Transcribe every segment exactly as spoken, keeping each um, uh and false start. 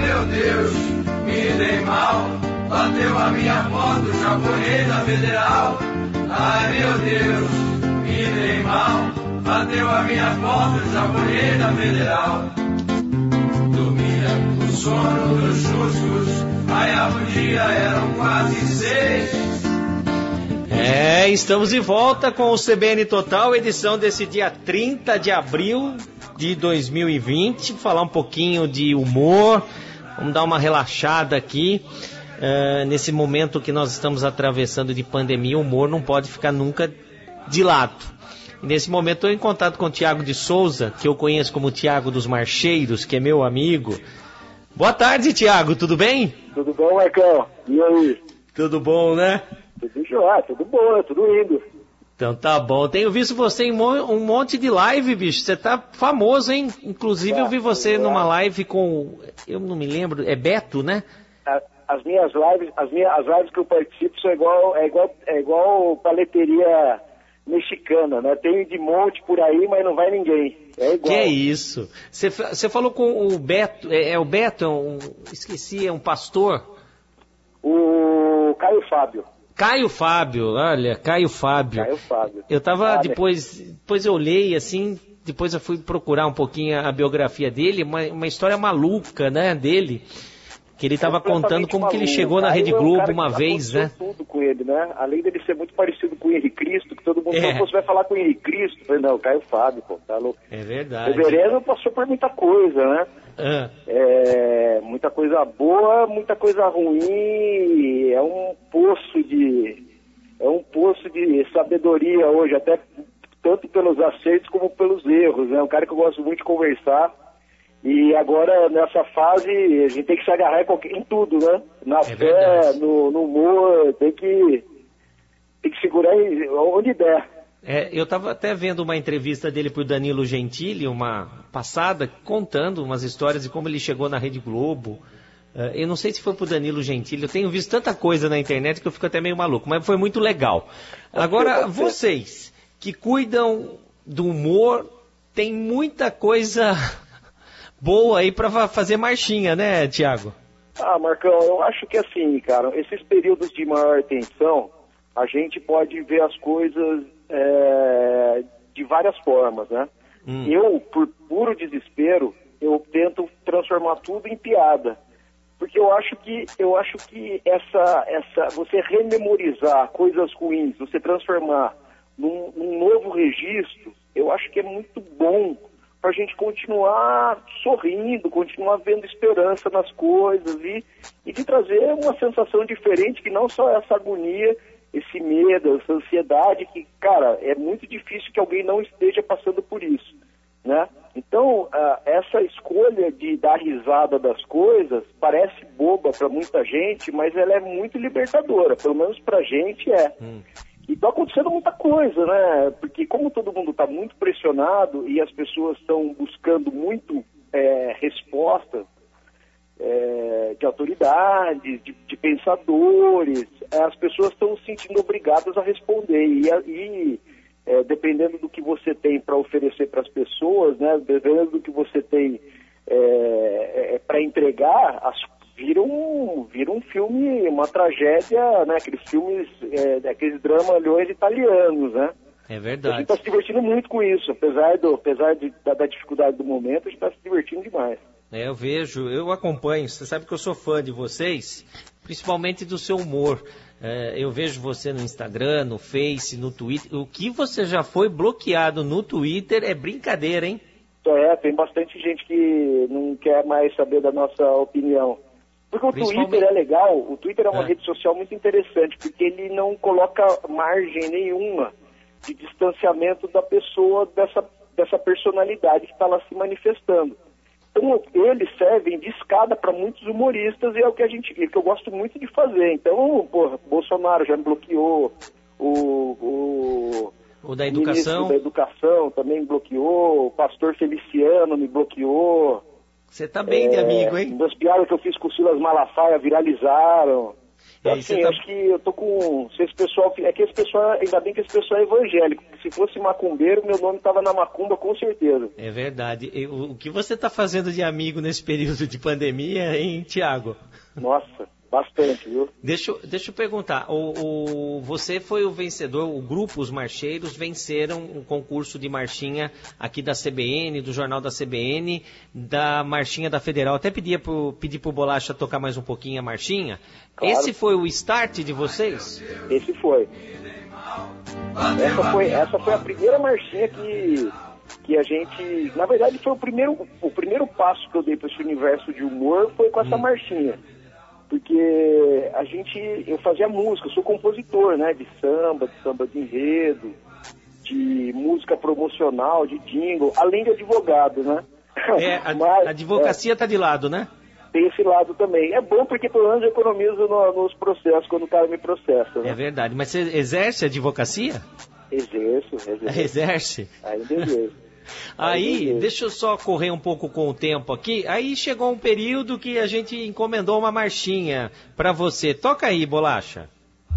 meu Deus, me dei mal. Bateu a minha moto, japonês da Federal. Ai meu Deus, me dei mal. Bateu a minha moto, japonês da Federal. Dormia o sono dos chuscos. Aí o dia eram quase seis. É, estamos de volta com o C B N Total, edição desse dia trinta de abril de dois mil e vinte. Falar um pouquinho de humor, vamos dar uma relaxada aqui. Uh, nesse momento que nós estamos atravessando de pandemia, o humor não pode ficar nunca de lado. E nesse momento estou em contato com o Tiago de Souza, que eu conheço como Tiago dos Marcheiros, que é meu amigo. Boa tarde, Tiago, tudo bem? Tudo bom, Marcão? E aí? Tudo bom, né? Tudo jóia, tudo bom, tudo indo. Então tá bom. Tenho visto você em um monte de live, bicho. Você tá famoso, hein? Inclusive tá, eu vi você é. numa live com... Eu não me lembro, é Beto, né? As minhas lives, as minhas as lives que eu participo são igual, é igual, é igual paleteria mexicana, né? Tem de monte por aí, mas não vai ninguém. É igual. Que é isso? Você, você falou com o Beto, é, é o Beto, é um, esqueci, é um pastor? O Caio Fábio. Caio Fábio, olha, Caio Fábio. Caio Fábio. Eu tava, ah, depois, depois eu olhei assim, depois eu fui procurar um pouquinho a biografia dele, uma, uma história maluca, né, dele. Que ele estava contando como maluco. Que ele chegou na Rede Globo é um uma vez, né? Tudo com ele, né? Além dele ser muito parecido com o Henrique Cristo, que todo mundo é. falou, você vai falar com o Henrique Cristo? Eu falei, não, Caio Fábio, pô, tá louco. É verdade. O Reverendo passou por muita coisa, né? Ah. É, muita coisa boa, muita coisa ruim, é um poço de... É um poço de sabedoria hoje, até tanto pelos acertos como pelos erros, né? É um cara que eu gosto muito de conversar. E agora, nessa fase, a gente tem que se agarrar em, qualquer, em tudo, né? Na é fé, no, no humor, tem que, tem que segurar em, onde der. É, eu estava até vendo uma entrevista dele pro Danilo Gentili, uma passada, contando umas histórias de como ele chegou na Rede Globo. Uh, eu não sei se foi pro Danilo Gentili, eu tenho visto tanta coisa na internet que eu fico até meio maluco, mas foi muito legal. Agora, vocês que cuidam do humor, tem muita coisa... boa aí para fazer marchinha, né, Tiago? Ah, Marcão, eu acho que assim, cara, esses períodos de maior tensão, a gente pode ver as coisas é, de várias formas, né? Hum. Eu, por puro desespero, eu tento transformar tudo em piada. Porque eu acho que, eu acho que essa, essa, você rememorizar coisas ruins, você transformar num, num novo registro, eu acho que é muito bom para a gente continuar sorrindo, continuar vendo esperança nas coisas e, e de trazer uma sensação diferente, que não só essa agonia, esse medo, essa ansiedade, que, cara, é muito difícil que alguém não esteja passando por isso, né? Então, uh, essa escolha de dar risada das coisas parece boba para muita gente, mas ela é muito libertadora, pelo menos para a gente é. Hum. E está acontecendo muita coisa, né? Porque como todo mundo está muito pressionado e as pessoas estão buscando muito é, respostas é, de autoridades, de, de pensadores, as pessoas estão se sentindo obrigadas a responder. E, e é, dependendo do que você tem para oferecer para as pessoas, né? Dependendo do que você tem é, é, para entregar, as Vira um, vira um filme, uma tragédia, né? Aqueles filmes, é, aqueles dramalhões italianos, né? É verdade. A gente está se divertindo muito com isso, apesar, do, apesar de, da, da dificuldade do momento, a gente está se divertindo demais. É, eu vejo, eu acompanho, você sabe que eu sou fã de vocês, principalmente do seu humor. É, eu vejo você no Instagram, no Face, no Twitter. O que você já foi bloqueado no Twitter é brincadeira, hein? É, tem bastante gente que não quer mais saber da nossa opinião. Porque o Twitter é legal, o Twitter é uma é. rede social muito interessante, porque ele não coloca margem nenhuma de distanciamento da pessoa, dessa, dessa personalidade que está lá se manifestando. Então, eles servem de escada para muitos humoristas e é o que a gente, que eu gosto muito de fazer. Então, porra, Bolsonaro já me bloqueou, o, o, o da educação. O da educação também me bloqueou, o pastor Feliciano me bloqueou. Você tá bem é, de amigo, hein? Das piadas que eu fiz com o Silas Malafaia viralizaram. Então, assim, tá... acho que eu tô com... Se esse pessoal... É que esse pessoal... Ainda bem que esse pessoal é evangélico. Se fosse macumbeiro, meu nome tava na macumba, com certeza. É verdade. E o que você tá fazendo de amigo nesse período de pandemia, hein, Tiago? Nossa, bastante, viu? Deixa, deixa eu perguntar. O, o, você foi o vencedor, o grupo Os Marcheiros venceram o concurso de marchinha aqui da C B N, do Jornal da C B N, da marchinha da Federal. Até pedia pro, pedi pro Bolacha tocar mais um pouquinho a marchinha. Claro. Esse foi o start de vocês? Esse foi. Essa foi, essa foi a primeira marchinha que, que a gente... Na verdade, foi o primeiro, o primeiro passo que eu dei para esse universo de humor, foi com essa hum. marchinha. Porque a gente... Eu fazia música, eu sou compositor, né? De samba, de samba de enredo, de música promocional, de jingle, além de advogado, né? É, a, Mas, a advocacia está é, de lado, né? Tem esse lado também. É bom porque pelo menos eu economizo no, nos processos, quando o cara me processa, né? É verdade. Mas você exerce a advocacia? Exerço, exerço. Exerce? Ainda exerço. Aí, deixa eu só correr um pouco com o tempo aqui. Aí chegou um período que a gente encomendou uma marchinha pra você. Toca aí, Bolacha.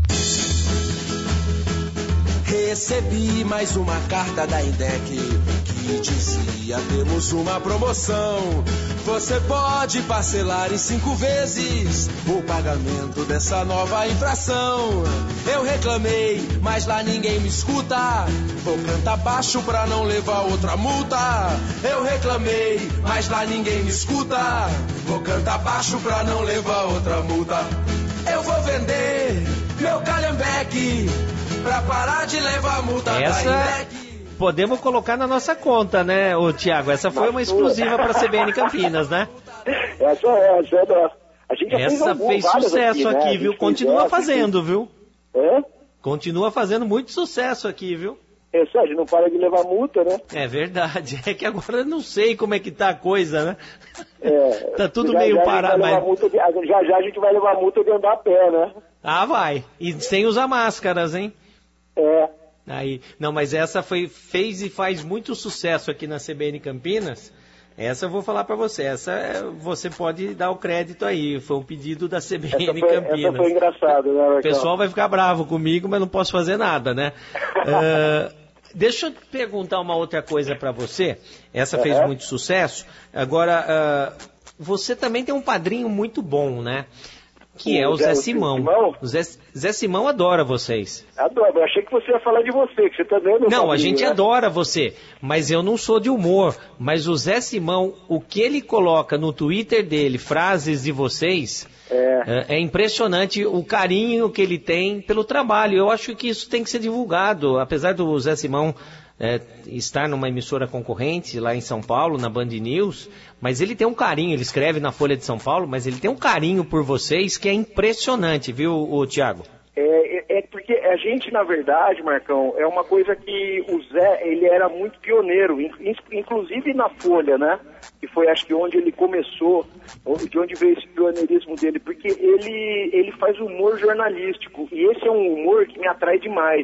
Recebi mais uma carta da INDEC que dizia: temos uma promoção. Você pode parcelar em cinco vezes o pagamento dessa nova infração. Eu reclamei, mas lá ninguém me escuta. Vou cantar baixo pra não levar outra multa. Eu reclamei, mas lá ninguém me escuta. Vou cantar baixo pra não levar outra multa. Eu vou vender meu calhambeque pra parar de levar multa Essa... da INDEC. Podemos colocar na nossa conta, né, ô Tiago? Essa foi uma exclusiva para a C B N Campinas, né? Essa é, essa é da... A gente já Essa fez, fez sucesso aqui, aqui né? viu? Continua fez, fazendo, viu? É? Continua fazendo muito sucesso aqui, viu? É, Sérgio, não para de levar multa, né? É verdade. É que agora eu não sei como é que tá a coisa, né? É, tá tudo já, meio já parado. Mas... De, já já a gente vai levar multa de andar a pé, né? Ah, vai. E sem usar máscaras, hein? É. Aí, não, mas essa foi, fez e faz muito sucesso aqui na C B N Campinas. Essa eu vou falar para você. Essa você pode dar o crédito aí. Foi um pedido da C B N essa foi, Campinas. Essa foi engraçado, né, Marcão? O pessoal vai ficar bravo comigo, mas não posso fazer nada, né? uh, deixa eu perguntar uma outra coisa para você. Essa fez uhum. muito sucesso. Agora, uh, você também tem um padrinho muito bom, né? Que o é o Zé, Zé Simão. Simão? O Zé, Zé Simão adora vocês. Adoro, eu achei que você ia falar de você, que você tá dando. Não, a gente né? adora você, mas eu não sou de humor. Mas o Zé Simão, o que ele coloca no Twitter dele, frases de vocês, é, é impressionante o carinho que ele tem pelo trabalho. Eu acho que isso tem que ser divulgado, apesar do Zé Simão É, estar numa emissora concorrente lá em São Paulo, na Band News, mas ele tem um carinho, ele escreve na Folha de São Paulo, mas ele tem um carinho por vocês que é impressionante, viu, o Tiago? É, é, é porque a gente, na verdade, Marcão, é uma coisa que o Zé, ele era muito pioneiro, inclusive na Folha, né? Que foi, acho que, onde ele começou, de onde veio esse pioneirismo dele, porque ele, ele faz humor jornalístico, e esse é um humor que me atrai demais.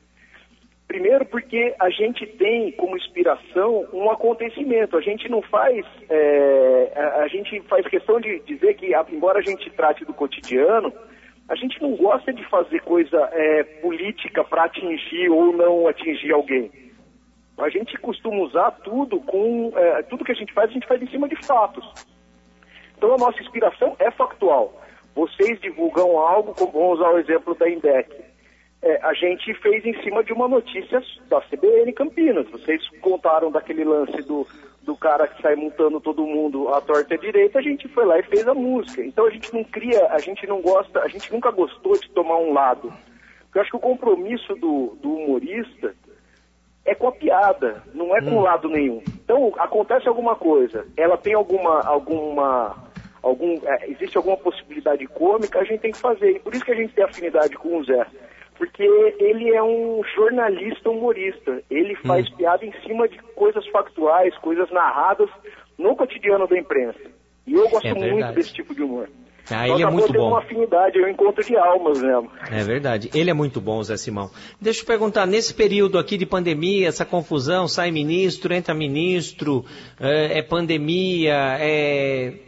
Primeiro porque a gente tem como inspiração um acontecimento, a gente não faz, é, a, a gente faz questão de dizer que, embora a gente trate do cotidiano, a gente não gosta de fazer coisa é, política para atingir ou não atingir alguém. A gente costuma usar tudo com, é, tudo que a gente faz, a gente faz em cima de fatos. Então a nossa inspiração é factual. Vocês divulgam algo, como, vamos usar o exemplo da INDEC. É, a gente fez em cima de uma notícia da C B N Campinas. Vocês contaram daquele lance do, do cara que sai multando todo mundo à torta e à direita, a gente foi lá e fez a música. Então a gente não cria, a gente não gosta, a gente nunca gostou de tomar um lado. Porque eu acho que o compromisso do, do humorista é com a piada, não é com hum. lado nenhum. Então acontece alguma coisa, ela tem alguma, alguma, algum, é, existe alguma possibilidade cômica, a gente tem que fazer. E por isso que a gente tem afinidade com o Zé. Porque ele é um jornalista humorista. Ele faz hum. piada em cima de coisas factuais, coisas narradas no cotidiano da imprensa. E eu gosto é muito desse tipo de humor. Ah, ele é muito bom. uma afinidade, é um encontro de almas mesmo. É verdade. Ele é muito bom, Zé Simão. Deixa eu perguntar, nesse período aqui de pandemia, essa confusão, sai ministro, entra ministro, é, é pandemia, é...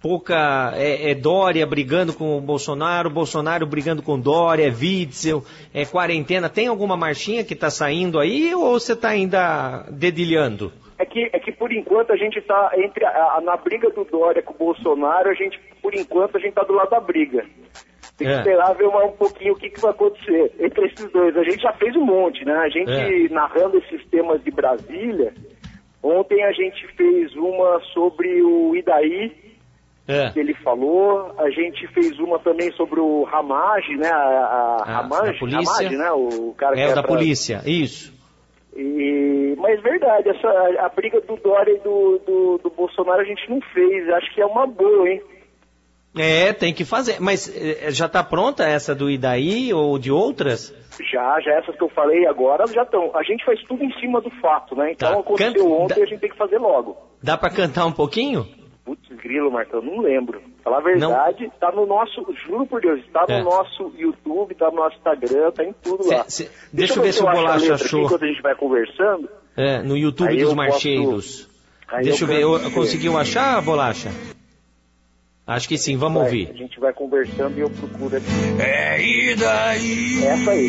pouca... É, é Dória brigando com o Bolsonaro, Bolsonaro brigando com Dória, é Witzel, é quarentena. Tem alguma marchinha que está saindo aí ou você está ainda dedilhando? É que, é que por enquanto a gente está entre a, a, na briga do Dória com o Bolsonaro, a gente, por enquanto, a gente está do lado da briga. Tem que é. esperar ver uma, um pouquinho o que, que vai acontecer entre esses dois. A gente já fez um monte, né? A gente é. narrando esses temas de Brasília. Ontem a gente fez uma sobre o Idaí, é. que ele falou. A gente fez uma também sobre o Ramage, né? A, a, a Ramage, polícia. Ramage, né? O cara é, que o da pra... polícia, isso. E, mas verdade, essa, a briga do Dória e do, do, do Bolsonaro a gente não fez. Acho que é uma boa, hein? É, tem que fazer. Mas já está pronta essa do Idaí ou de outras? Já, já essas que eu falei agora já estão. A gente faz tudo em cima do fato, né? Então tá. aconteceu Canta... ontem e a gente tem que fazer logo. Dá para cantar um pouquinho? Putz, grilo, Marcão, não lembro. Falar a verdade, não. Tá no nosso, juro por Deus, tá no é. nosso YouTube, tá no nosso Instagram, tá em tudo lá. Cê, cê, deixa, deixa eu ver se o Bolacha achou. Enquanto a gente vai conversando. É, no YouTube aí dos Marcheiros. Posso... Deixa eu, eu ver, eu, conseguiu achar, Bolacha? Acho que sim, vamos vai, ouvir. A gente vai conversando e eu procuro aqui. É e daí? Essa aí.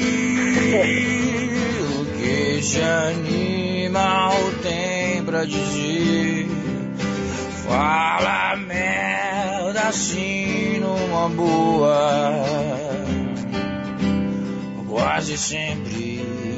O que te anima o tem pra dizer? Fala merda assim numa boa, quase sempre.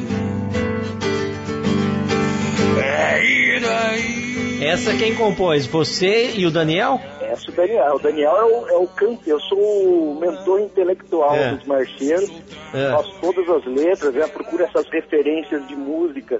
É e daí? Essa quem compôs? Você e o Daniel? Essa é o Daniel. O Daniel é o, é o canto. Eu sou o mentor intelectual é. dos marcheiros. É. Faço todas as letras, né? Procuro essas referências de músicas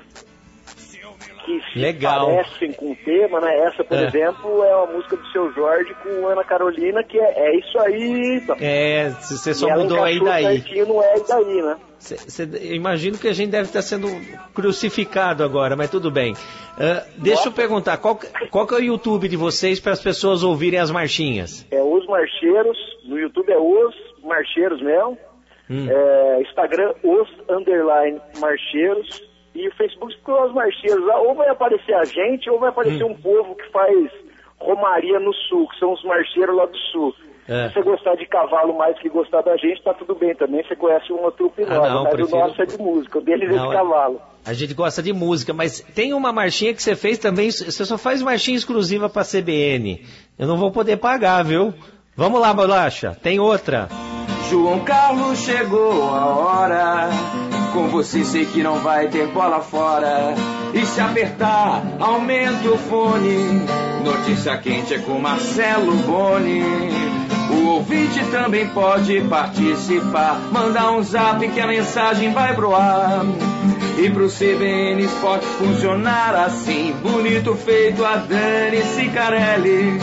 que se Legal. parecem com o tema, né? Essa, por é. exemplo, é uma música do Seu Jorge com Ana Carolina, que é, é isso aí. Tá? É, você só mudou aí daí. Não é daí, né? Cê, cê, eu imagino que a gente deve estar sendo crucificado agora, mas tudo bem. Uh, deixa Nossa. eu perguntar, qual, qual que é o YouTube de vocês para as pessoas ouvirem as marchinhas? É Os Marcheiros, no YouTube é Os Marcheiros mesmo, hum. é, Instagram Os Underline Marcheiros, e o Facebook ficou Os Marcheiros. Ou vai aparecer a gente, ou vai aparecer hum. um povo que faz romaria no sul, que são os marcheiros lá do sul. É. Se você gostar de cavalo mais que gostar da gente, tá tudo bem também. Você conhece uma trupe ah, nova, não, mas prefiro... o nosso é de música, o deles não, é de cavalo. A gente gosta de música, mas tem uma marchinha que você fez também, você só faz marchinha exclusiva pra C B N. Eu não vou poder pagar, viu? Vamos lá, Bolacha, tem outra. João Carlos, chegou a hora, com você sei que não vai ter bola fora. E se apertar, aumenta o fone. Notícia quente é com Marcelo Boni. O ouvinte também pode participar. Mandar um zap que a mensagem vai pro ar. E pro C B N Esporte funcionar assim. Bonito feito a Dani Cicarelli.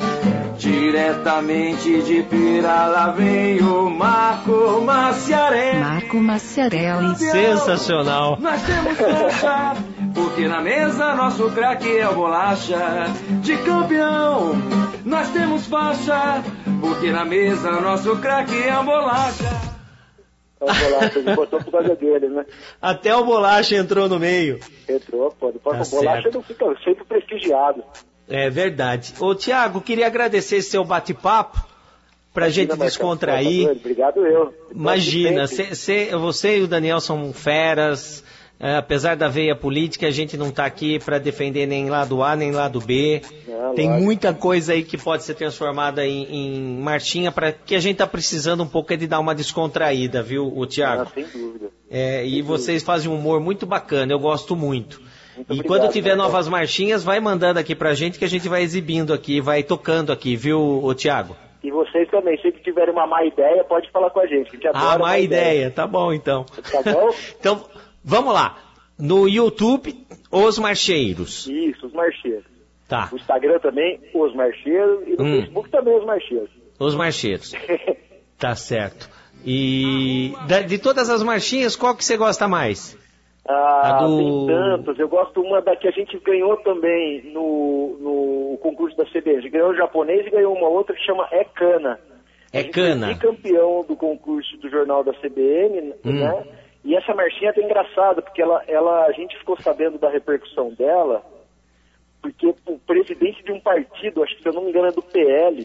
Diretamente de Pira, lá vem o Marco Maciarelli. Marco Maciarelli. Sensacional. Nós temos faixa, porque na mesa nosso craque é o Bolacha. De campeão, nós temos faixa, porque na mesa nosso craque é o Bolacha. É o Bolacha, ele botou por causa dele, né? Até o Bolacha entrou no meio. Entrou, pô. Depois tá o Bolacha certo. não fica sempre prestigiado. É verdade. Ô, Tiago, queria agradecer esse seu bate-papo pra Imagina, gente descontrair. Obrigado eu. Imagina, cê, cê, você e o Daniel são feras. É, apesar da veia política, a gente não está aqui para defender nem lado A, nem lado B. Não, Tem lógico. muita coisa aí que pode ser transformada em, em marchinha, para que a gente está precisando um pouco é de dar uma descontraída, viu, o Tiago? Ah, sem dúvida. É, sem e dúvida. vocês fazem um humor muito bacana, eu gosto muito. Muito e obrigado, quando tiver né, novas marchinhas, vai mandando aqui pra gente que a gente vai exibindo aqui, vai tocando aqui, viu, o Tiago? E vocês também, se tiverem uma má ideia, pode falar com a gente. A gente adora ah, má ideia. ideia, tá bom então. Tá bom? Então, vamos lá. No YouTube, Os Marcheiros. Isso, Os Marcheiros. Tá. No Instagram também, Os Marcheiros. E no hum. Facebook também, Os Marcheiros. Os Marcheiros. Tá certo. E de todas as marchinhas, qual que você gosta mais? Ah, do... tem tantos. Eu gosto uma da que a gente ganhou também no, no concurso da C B N. A gente ganhou o japonês e ganhou uma outra que chama É Cana. É Cana. A gente foi campeão do concurso do jornal da C B N, hum. né? E essa marchinha é até engraçada, porque ela, ela, a gente ficou sabendo da repercussão dela, porque o presidente de um partido, acho que se eu não me engano é do P L,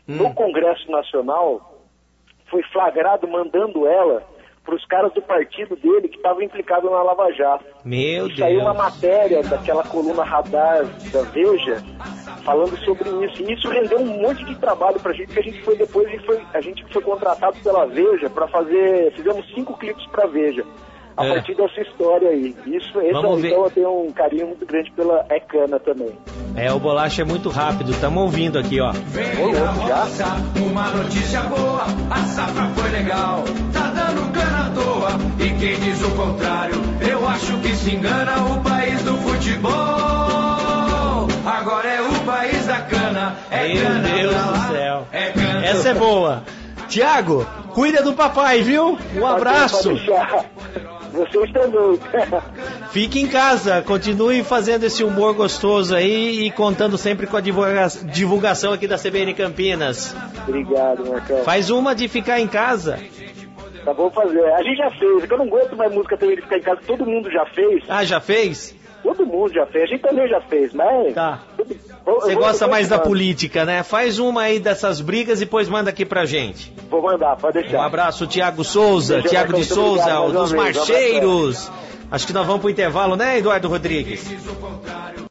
hum. no Congresso Nacional, foi flagrado mandando ela para os caras do partido dele que estavam implicados na Lava Jato. Meu e Deus. Saiu uma matéria daquela coluna Radar da Veja falando sobre isso. E isso rendeu um monte de trabalho pra gente, porque a gente foi depois, a gente foi, a gente foi contratado pela Veja para fazer, fizemos cinco clipes pra Veja. A é. partir dessa história aí. Isso, essa, então eu tenho um carinho muito grande pela Ecana também. É, o Bolacha é muito rápido, estamos ouvindo aqui, ó. Vem na roça, uma notícia boa, a safra foi legal, tá dando cana à toa, e quem diz o contrário, eu acho que se engana. O país do futebol, agora é o país da cana, é Meu cana Deus pra lá, do céu. É cana. Essa é boa. Tiago, cuida do papai, viu? Um abraço. Vocês também. Fique em casa, continue fazendo esse humor gostoso aí e contando sempre com a divulga- divulgação aqui da C B N Campinas. Obrigado, Marcão. Faz uma de ficar em casa. Tá bom fazer. A gente já fez, é que eu não aguento mais música também de ficar em casa, todo mundo já fez. Ah, já fez? Todo mundo já fez, a gente também já fez, mas... Tá. Você gosta mais da política, né? Faz uma aí dessas brigas e depois manda aqui pra gente. Vou mandar, pode deixar. Um abraço, Tiago Souza, Beijo, Tiago de Souza, obrigado, dos vez, Marcheiros. Acho que nós vamos pro intervalo, né, Eduardo Rodrigues?